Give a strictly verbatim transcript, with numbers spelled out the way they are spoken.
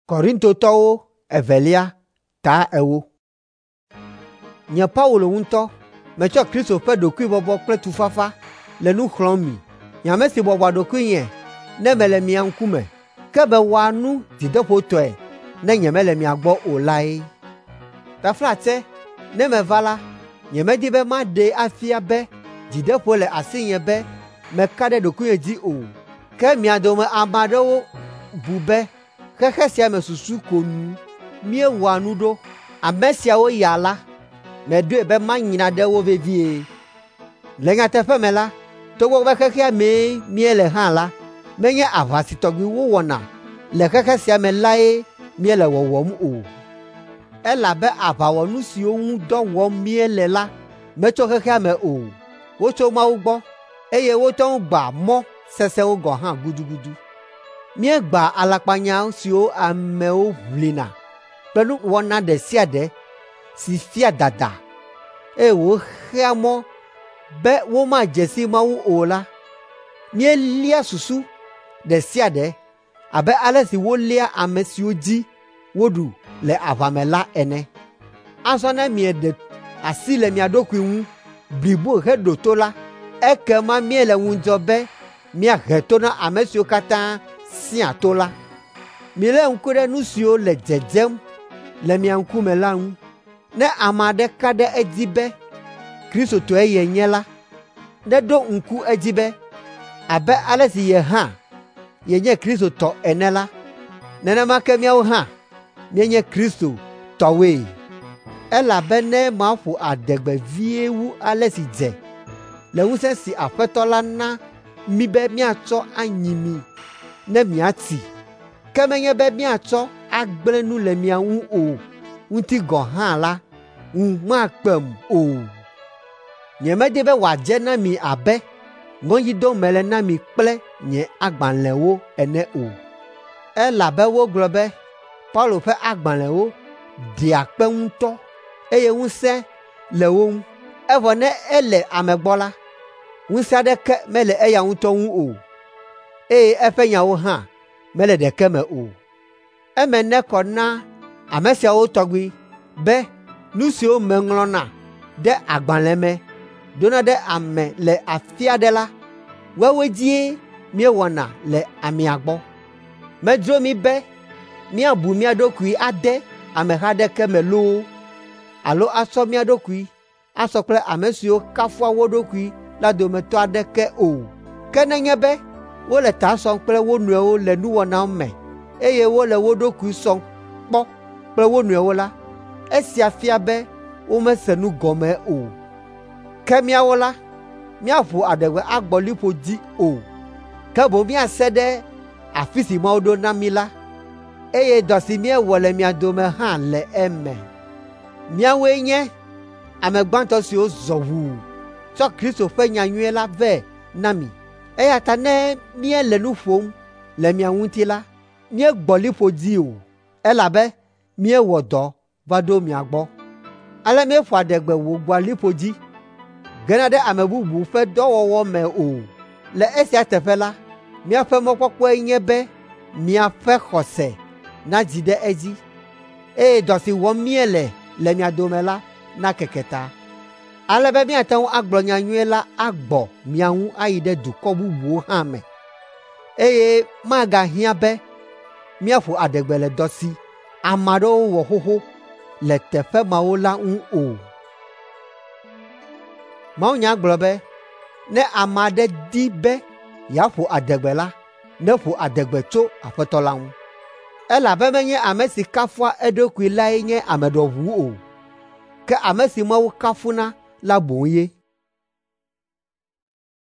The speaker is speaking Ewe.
Korintotɔwo evelia ta ewo. Nye Paulo ŋutɔ metsɔ Kristo ƒe ɖokuibɔbɔ kple tufafa le nu xlɔm mi. Nye ame si bɔbɔa ɖokuinye ne mele mia ŋkume, ke be wɔa nu dzideƒotɔe ne nyemele mia gbɔ o lae. Taflatse, ne meva la, nyemedi be maɖee afia be dzideƒo le asinye be meka ɖe ɖokuinye dzi o. Ke mia dome ame aɖewo bu be xexe sia me susu ko nu míewɔa nu ɖo. Ame siawo ya la, meɖoe be manyra ɖe wo vevie. Le nyateƒe me la, togbɔ be xexea mee míele hã la, menye aʋasi tɔgbiwo wɔna le xexe sia me lae míele wɔwɔm o. Elabe aʋawɔnu siwo ŋu dɔ wɔm míele la metso xexea me o. Wotso Mawu gbɔ, eye wote ŋu gbã mɔ sesẽwo gɔ̃ hã gudugudu. Míegbã alakpanya siwo amewo ʋlina kple nuwɔna ɖe sia ɖe si fia dada, eye woxea mɔ be womadze si Mawu o la. Míelia susu ɖe sia ɖe abe ale si wolia ame siwo dzi woɖu le aʋa me la ene. Azɔ ne mieɖe asi le mia ɖokui ŋu blibo heɖo to la, ekema míele ŋudzɔ be míahe to na ame siwo katã sia to la. Milé ŋku ɖe nu siwo le dzedzem le mia ŋkume la ŋu. Ne ame aɖe ka ɖe edzi be kristotɔe yenye la, neɖo ŋku edzi be abe ale si ye hã yenye kristotɔ ene la, nenema ke míawo hã míenye Kristo tɔwoe. Elabena maƒo adegbe vie wu ale si dze le ŋusẽ si Aƒetɔ la na mi be míatsɔ anyi mi ne míatsi, ke menye be míatsɔ agblẽ nu le mia ŋu o ŋuti gɔ̃ hã la, ŋu makpem o. Nyemedi be wòadze na mi abe ŋɔdzi dom mele na mi kple nye agbalẽwo ene o. Elabe wogblɔ be Paulo ƒe agbalẽwo ɖea kpe ŋutɔ, eye ŋusẽ le wo ŋu. Evɔ ne ele ame gbɔ la, ŋusẽ aɖeke mele eya ŋutɔ ŋu o, eye eƒe nyawo hã mele ɖeke me o. Eme nekɔ na ame siawo tɔgbi be nu siwo meŋlɔna ɖe agbalẽ me dona ɖe ame le afi aɖe la, woawoe dzie míewɔna le amea gbɔ. Medzro mi be míabu mía ɖokui ade ameha aɖeke me loo, alo asɔ mía ɖokui asɔ kple ame siwo kafua wo ɖokui la dometɔ aɖeke o. Ke nenye be wole ta sɔm kple wo nɔewo le nuwɔnawo me, eye wole wo ɖokui sɔm kpɔ kple wo nɔewo la, esia fia be womese nu gɔme o. Ke míawo la, míaƒo adegbe agbɔ liƒo dzi o, ke boŋ míase ɖe afi si Mawu ɖo na mi la, eye dɔ si míewɔ le mia dome hã le eme. Míawoe nye ame gbãtɔ siwo zɔ ʋuu tsɔ Kristo ƒe nyanyuie la vɛ na mi. Eya ta ne míele nu ƒom le mia ŋuti la, míegbɔ liƒo dzi o, elabe míewɔ dɔ va ɖo mia gbɔ. Ale míeƒo adegbe wògbɔa liƒo dzi gena ɖe ame bubu ƒe dɔwɔwɔ me o. Le esia teƒe la, míaƒe mɔkpɔkpɔe nye be miaƒe xɔse nadzi ɖe edzi, eye dɔ si wɔm míele le mia dome la nakeke ta, ale be míate ŋu agblɔ nyanyuie la agbɔ mia ŋu ayi ɖe dukɔ bubuwo hã me, eye magahiã be míaƒo adegbe le dɔ si ame aɖewo wɔ xoxo le teƒe mawo la ŋu o. Mawunya gblɔ be ne ame aɖe di be yeaƒo adegbe la, neƒo adegbe tso Aƒetɔ la ŋu. Elabe menye ame si kafua eɖokui lae nye ame ɖɔʋu o, ke ame si Mawu kafuna la boŋ ye.